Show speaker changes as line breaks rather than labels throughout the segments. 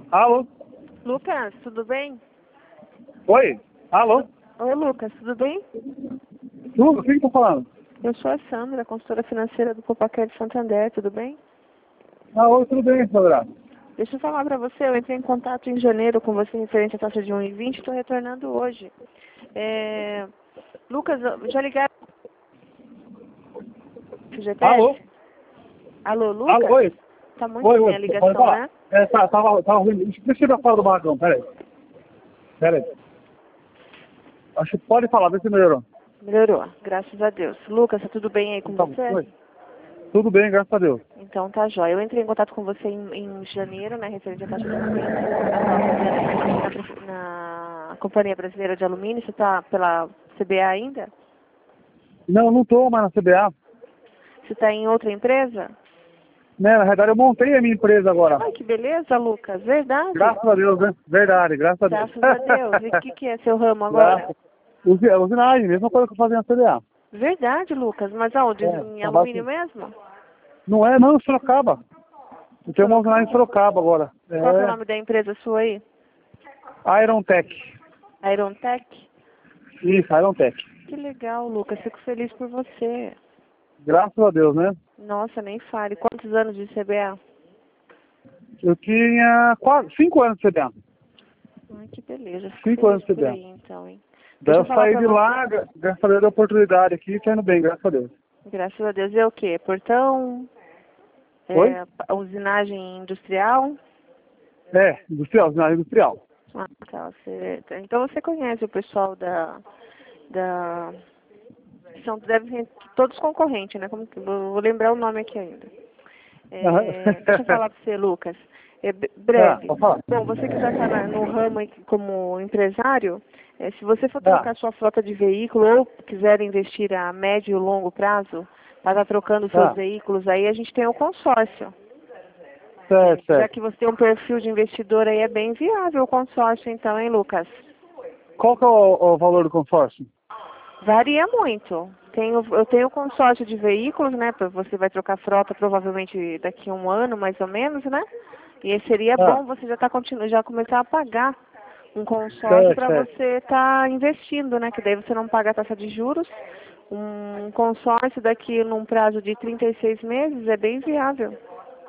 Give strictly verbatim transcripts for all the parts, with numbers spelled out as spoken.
Alô?
Lucas, tudo bem?
Oi? Alô?
Oi, Lucas, tudo bem?
Tudo? Quem que tá falando?
Eu sou a Sandra, consultora financeira do Copaquete Santander, tudo bem?
Ah, oi, tudo bem, Sandra?
Deixa eu falar pra você, eu entrei em contato em janeiro com você referente à taxa de um e vinte e estou retornando hoje. É... Lucas, eu- já ligaram pro G P S?
Alô?
Alô,
Alô,
Lucas?
oi?
Tá muito
Oi,
ruim
oi,
a
pode
ligação,
falar?
né?
É, tá, tava, tava ruim. Deixa eu ir fora do barracão, peraí. Peraí. Acho que pode falar, vê se melhorou.
Melhorou, graças a Deus. Lucas, tá tudo bem aí com
Tá bom,
você?
oi. Tudo bem, graças a Deus.
Então tá jóia. Eu entrei em contato com você em, em janeiro, né, referente à taxa de um e vinte. Você está fazendo na, na Companhia Brasileira de Alumínio, você está pela C B A ainda?
Não, não tô mais na C B A.
Você está em outra empresa?
Né, na verdade eu montei a minha empresa agora.
Ai, que beleza, Lucas. Verdade.
Graças a Deus, né? Verdade, graças a Deus.
Graças a Deus. E o que, que é seu ramo agora?
Graças. Usi- Usinagem, mesma coisa que eu fazia na C B A.
Verdade, Lucas. Mas aonde?
É,
Em
trabalho
alumínio
com-
mesmo?
Não é, não, Sorocaba. Eu tenho uma usinagem em Sorocaba agora.
Qual que é o
É
nome da empresa sua aí?
Iron Tech.
Irontech?
Isso, Iron Tech.
Que legal, Lucas. Fico feliz por você.
Graças a Deus, né?
Nossa, nem fale. Quantos anos de C B A?
Eu tinha quatro, cinco anos de C B A.
Ai, que beleza. Fico
Cinco anos
feliz
de
por
C B A.
aí, então, hein?
Daí
Deixa eu
eu
falar
saí
pra
de
você.
lá, gra- graças a Deus, da oportunidade aqui, tá indo bem, graças a Deus.
Graças a Deus. É o quê? Portão?
Oi?
É, usinagem industrial?
É, industrial, usinagem industrial.
Ah, tá. Você, então você conhece o pessoal da... da são, devem ser todos concorrentes, né? Como que, vou vou lembrar o nome aqui ainda.
Aham.
É, deixa eu falar para você, Lucas. É b-
Tá,
breve.
pode falar.
Bom, você que já está no ramo aí como empresário, é, se você for
Tá,
trocar sua frota de veículo ou quiser investir a médio e longo prazo, para estar trocando seus
tá.
veículos aí, a gente tem o consórcio.
Certo,
Já
certo.
que você tem um perfil de investidor aí, é bem viável o consórcio então, hein, Lucas?
Qual que é o, o valor do consórcio?
Varia muito. Tenho, eu tenho consórcio de veículos, né? pra- Você vai trocar frota provavelmente daqui a um ano, mais ou menos, né? E aí seria
Tá,
bom você já tá continu, já começar a pagar um consórcio
certo,
para
certo.
você estar investindo, né? Que daí você não paga a taxa de juros. Um consórcio daqui num prazo de trinta e seis meses é bem viável.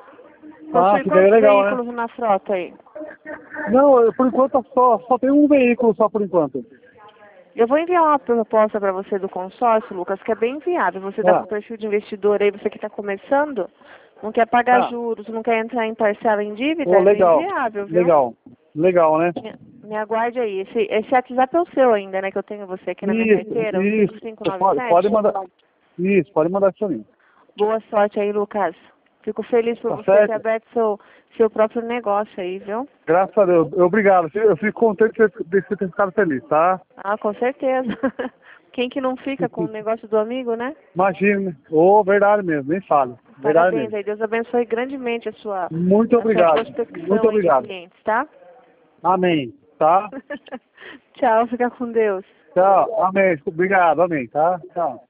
Ah,
Possui
fica aí
quantos
legal, né?
veículos na frota aí?
Não, eu, por enquanto só, só tenho um veículo só por enquanto.
Eu vou enviar uma proposta para você do consórcio, Lucas, que é bem viável. Você dá
Tá,
com perfil de investidor aí, você que está começando, não quer pagar
tá.
juros, não quer entrar em parcela em dívida,
Pô,
é bem
legal,
viável, viu?
legal, legal, né?
Me, me aguarde aí. Esse, esse WhatsApp é o seu ainda, né? Que eu tenho você aqui na minha
Isso,
carteira, o
isso.
cinco cinco nove
Pode, pode
sete.
mandar. Isso, pode mandar isso pra mim.
Boa sorte aí, Lucas. Fico feliz por
Tá
você ter
certo?
aberto seu, seu próprio negócio aí, viu?
Graças a Deus. Obrigado. Eu fico contente de você de você ter ficado feliz, tá?
Ah, com certeza. Quem que não fica com o negócio do amigo, né?
Imagina. Ô, verdade mesmo, nem falo. Verdade
Parabéns
mesmo.
aí. Deus abençoe grandemente a sua,
Muito
a sua
obrigado. Muito
prospecção aí de
obrigado.
clientes, tá?
Amém. Tá?
Tchau, fica com Deus.
Tchau. Amém. Obrigado. Amém. Tá? Tchau.